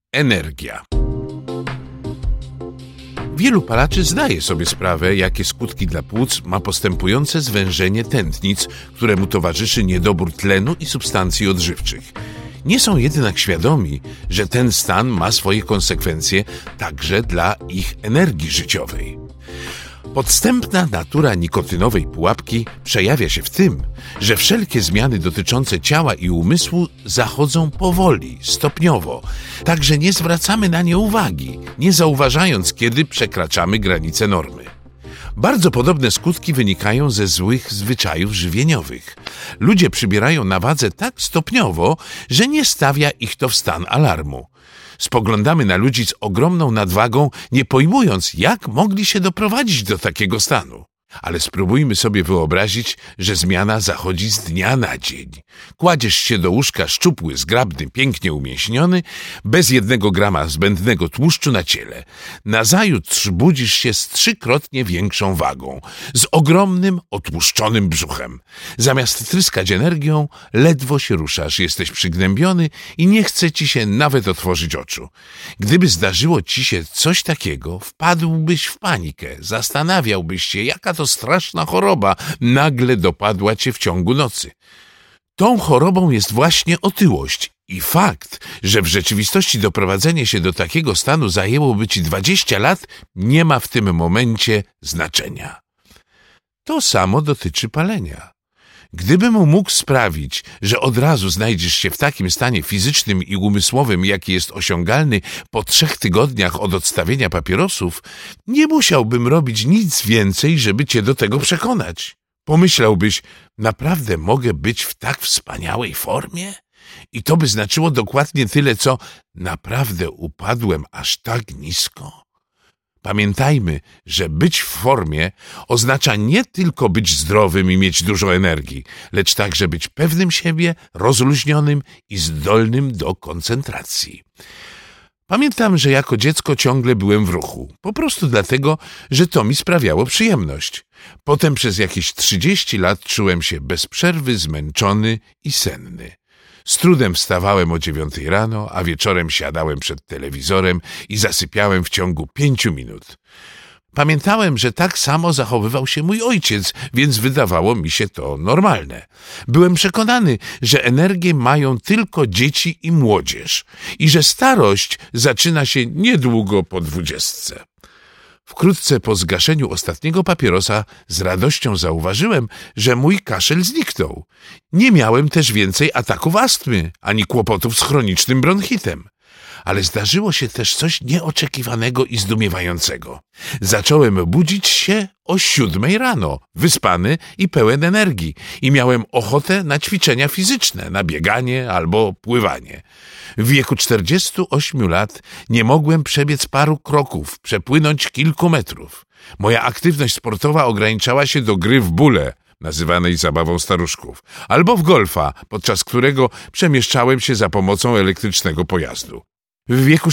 Energia. Wielu palaczy zdaje sobie sprawę, jakie skutki dla płuc ma postępujące zwężenie tętnic, któremu towarzyszy niedobór tlenu i substancji odżywczych. Nie są jednak świadomi, że ten stan ma swoje konsekwencje także dla ich energii życiowej. Podstępna natura nikotynowej pułapki przejawia się w tym, że wszelkie zmiany dotyczące ciała i umysłu zachodzą powoli, stopniowo, tak że nie zwracamy na nie uwagi, nie zauważając, kiedy przekraczamy granice normy. Bardzo podobne skutki wynikają ze złych zwyczajów żywieniowych. Ludzie przybierają na wadze tak stopniowo, że nie stawia ich to w stan alarmu. Spoglądamy na ludzi z ogromną nadwagą, nie pojmując, jak mogli się doprowadzić do takiego stanu. Ale spróbujmy sobie wyobrazić, że zmiana zachodzi z dnia na dzień. Kładziesz się do łóżka szczupły, zgrabny, pięknie umięśniony, bez 1 grama zbędnego tłuszczu na ciele. Nazajutrz budzisz się z 3-krotnie większą wagą, z ogromnym, otłuszczonym brzuchem. Zamiast tryskać energią, ledwo się ruszasz, jesteś przygnębiony i nie chce ci się nawet otworzyć oczu. Gdyby zdarzyło ci się coś takiego, wpadłbyś w panikę, zastanawiałbyś się, jaka to straszna choroba nagle dopadła cię w ciągu nocy. Tą chorobą jest właśnie otyłość i fakt, że w rzeczywistości doprowadzenie się do takiego stanu zajęłoby ci 20 lat, nie ma w tym momencie znaczenia. To samo dotyczy palenia. Gdybym mógł sprawić, że od razu znajdziesz się w takim stanie fizycznym i umysłowym, jaki jest osiągalny po 3 tygodniach od odstawienia papierosów, nie musiałbym robić nic więcej, żeby cię do tego przekonać. Pomyślałbyś, naprawdę mogę być w tak wspaniałej formie? I to by znaczyło dokładnie tyle, co naprawdę upadłem aż tak nisko. Pamiętajmy, że być w formie oznacza nie tylko być zdrowym i mieć dużo energii, lecz także być pewnym siebie, rozluźnionym i zdolnym do koncentracji. Pamiętam, że jako dziecko ciągle byłem w ruchu, po prostu dlatego, że to mi sprawiało przyjemność. Potem przez jakieś 30 lat czułem się bez przerwy zmęczony i senny. Z trudem wstawałem o 9 rano, a wieczorem siadałem przed telewizorem i zasypiałem w ciągu 5 minut. Pamiętałem, że tak samo zachowywał się mój ojciec, więc wydawało mi się to normalne. Byłem przekonany, że energię mają tylko dzieci i młodzież i że starość zaczyna się niedługo po 20. Wkrótce po zgaszeniu ostatniego papierosa z radością zauważyłem, że mój kaszel zniknął. Nie miałem też więcej ataków astmy, ani kłopotów z chronicznym bronchitem. Ale zdarzyło się też coś nieoczekiwanego i zdumiewającego. Zacząłem budzić się o 7 rano, wyspany i pełen energii i miałem ochotę na ćwiczenia fizyczne, na bieganie albo pływanie. W wieku 48 lat nie mogłem przebiec paru kroków, przepłynąć kilku metrów. Moja aktywność sportowa ograniczała się do gry w bóle, nazywanej zabawą staruszków, albo w golfa, podczas którego przemieszczałem się za pomocą elektrycznego pojazdu. W wieku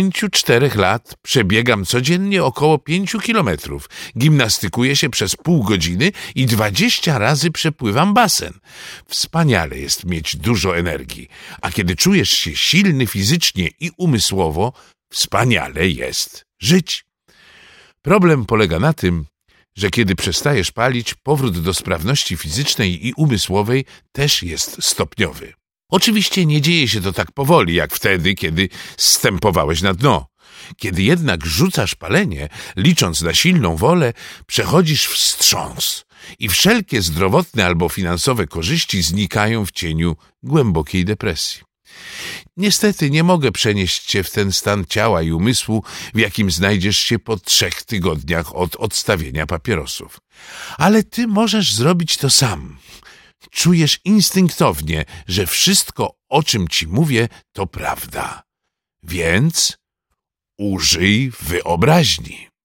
64 lat przebiegam codziennie około 5 kilometrów, gimnastykuję się przez pół godziny i 20 razy przepływam basen. Wspaniale jest mieć dużo energii, a kiedy czujesz się silny fizycznie i umysłowo, wspaniale jest żyć. Problem polega na tym, że kiedy przestajesz palić, powrót do sprawności fizycznej i umysłowej też jest stopniowy. Oczywiście nie dzieje się to tak powoli, jak wtedy, kiedy zstępowałeś na dno. Kiedy jednak rzucasz palenie, licząc na silną wolę, przechodzisz w wstrząs i wszelkie zdrowotne albo finansowe korzyści znikają w cieniu głębokiej depresji. Niestety nie mogę przenieść cię w ten stan ciała i umysłu, w jakim znajdziesz się po 3 tygodniach od odstawienia papierosów. Ale ty możesz zrobić to sam. Czujesz instynktownie, że wszystko, o czym ci mówię, to prawda. Więc użyj wyobraźni.